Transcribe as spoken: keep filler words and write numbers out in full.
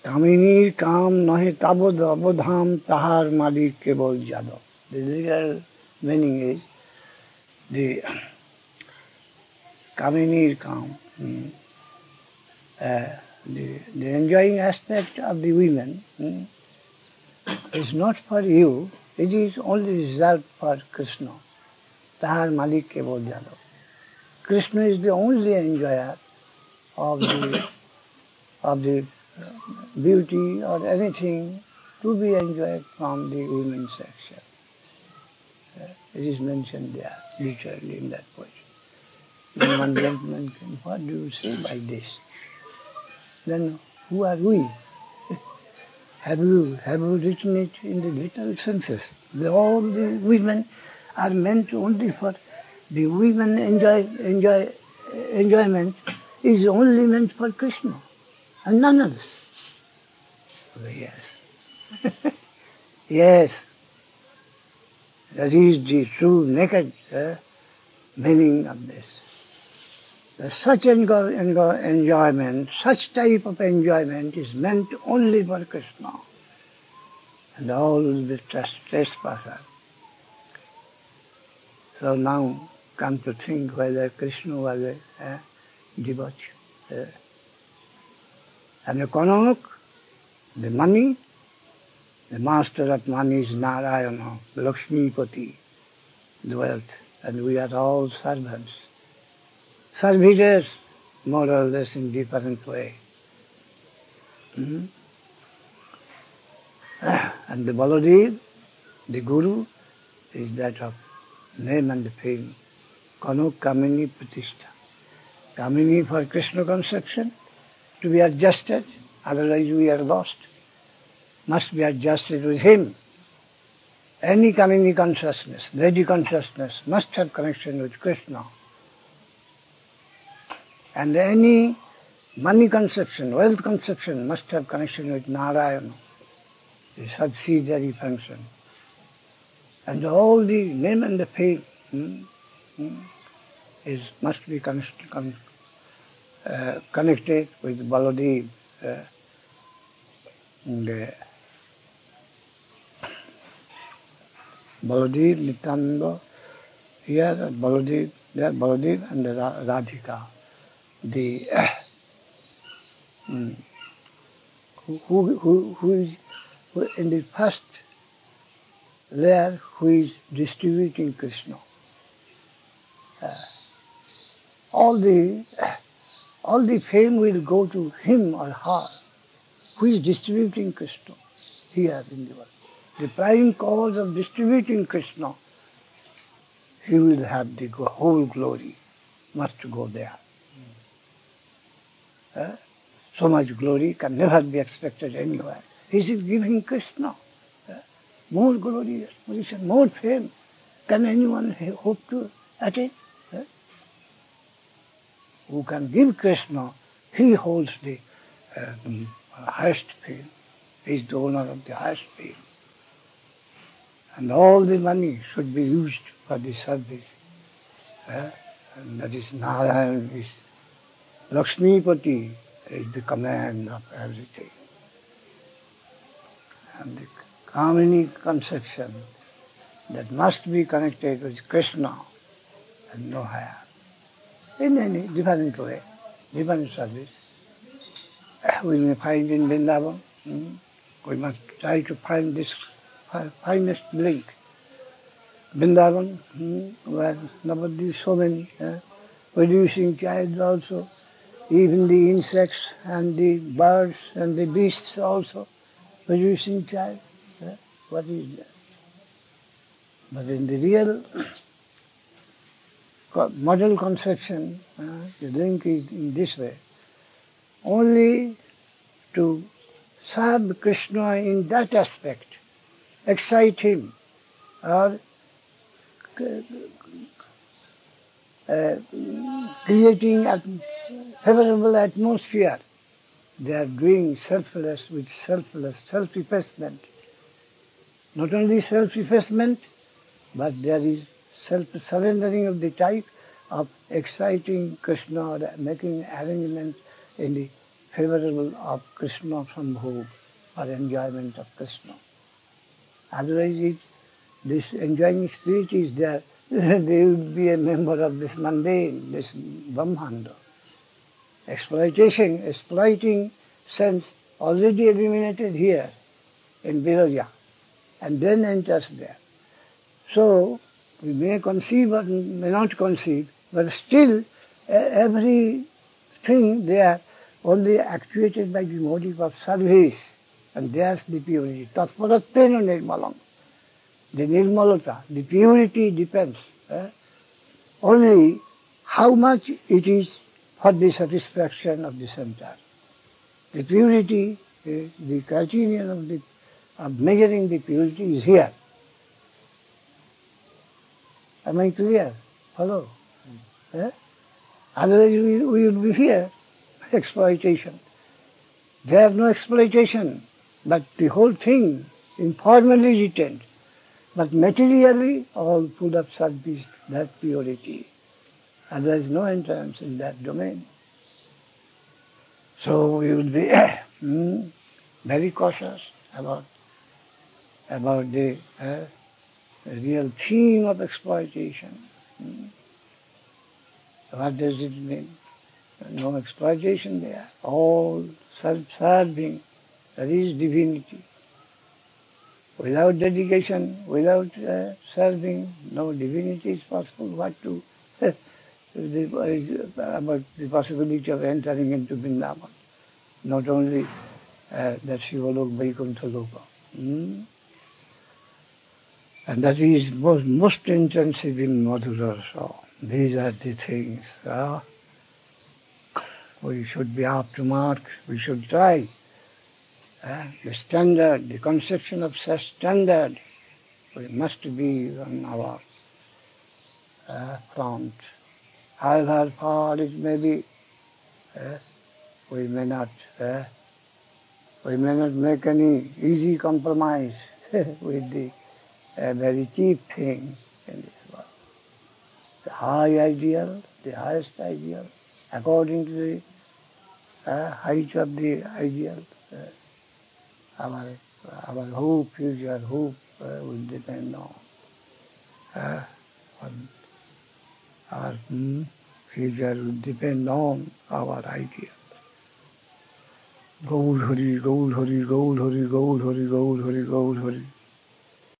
Kamini kam nahe tabod abodham tahar malik kebol jado. The literal meaning is the Kamini kam, hmm, uh, the, the enjoying aspect of the women hmm, is not for you, it is only reserved for Krishna. Tahar malik kebol jado. Krishna is the only enjoyer of the of the beauty or anything to be enjoyed from the women's section. Uh, it is mentioned there, literally in that poem. When one gentleman came, what do you say by this? Then who are we? Have you have you written it in the literal senses? The, all the women are meant only for the women enjoy enjoy enjoyment is only meant for Krishna and none else. Oh, yes. Yes. That is the true naked uh, meaning of this. The such engo- engo- enjoyment, such type of enjoyment is meant only for Krishna. And all will be trespasser. So now come to think whether Krishna was a uh, devotee. Uh, and the Konok, the money, the master of money is Narayana, Lakshmipati, the wealth, and we are all servants. Servitors, more or less in different way. Mm-hmm. And the Baladev, the Guru, is that of name and fame. Kanu Kamini Pratishtha. Kamini for Krishna conception, to be adjusted, otherwise we are lost. Must be adjusted with him. Any Kamini consciousness, Lady consciousness, must have connection with Krishna. And any money conception, wealth conception must have connection with Narayana, the subsidiary function. And all the name and the fame hmm, hmm, is must be con- con- uh, connected with Baladev. Uh, and, uh, Baladev, Nityananda, here Baladev, there Baladev and Ra- Radhika. The uh, mm, who, who, who, who is who in the first layer who is distributing Krishna. Uh, all the all the fame will go to him or her who is distributing Krishna here in the world. The prime cause of distributing Krishna, he will have the whole glory, must go there. Uh, so much glory can never be expected anywhere. He is giving Krishna uh, more glorious position, more fame. Can anyone hope to attain? Uh, who can give Krishna, he holds the uh, highest fame. He is the owner of the highest fame. And all the money should be used for the service. Uh, and that is Narayan, is Lakshmipati, is the command of everything. And the Kamini conception that must be connected with Krishna and no higher. In any different way, different service. We may find in Vrindavan, hmm? we must try to find this finest link. Vrindavan, hmm? where Navadvip so many, uh, producing child also, even the insects and the birds and the beasts also producing child. Uh, what is that? But in the real model conception, uh, the link is in this way. Only to serve Krishna in that aspect, excite him, or uh, creating a favorable atmosphere. They are doing selfless with selfless, self-effacement. Not only self-effacement, but there is self-surrendering of the type of exciting Krishna, or making arrangements in the favorable of Krishna Sambhog, or enjoyment of Krishna. Otherwise, if this enjoying spirit is there, they will be a member of this mundane, this Brahmanda. Exploitation, exploiting sense already eliminated here in Viraja, and then enters there. So, we may conceive or may not conceive, but still everything there only actuated by the motive of service, and there's the purity. Tatparatena nirmalam. The nirmalata, the purity depends eh, only how much it is for the satisfaction of the center. The purity, eh, the criterion of, the, of measuring the purity is here. Am I clear? Hello? Eh? Otherwise we, we will be here. Exploitation. There is no exploitation, but the whole thing informally retained, but materially all full of service, that purity. And there is no entrance in that domain. So we will be hmm, very cautious about, about the uh, real theme of exploitation. Hmm. What does it mean? No exploitation there. All self-serving. That is divinity. Without dedication, without uh, serving, no divinity is possible. What to the, about the possibility of entering into Vrindavan? Not only uh, that Shivalok, Vaikuntha Loka. Hmm? And that is most, most intensive in Madhura. So these are the things. Uh, we should be up to mark. We should try. Uh, the standard, the conception of such standard, we must be on our uh, front. However far it may be, uh, we may not, uh, we may not make any easy compromise with the uh, very cheap thing in this world. The high ideal, the highest ideal, according to the uh, height of the ideal, uh, our our hope, future hope, uh, will depend on, uh, on our hmm, future will depend on our ideal. Gaur Hari, Gaur Hari, Gaur Hari, Gaur Hari, Gaur Hari, Gaur Hari.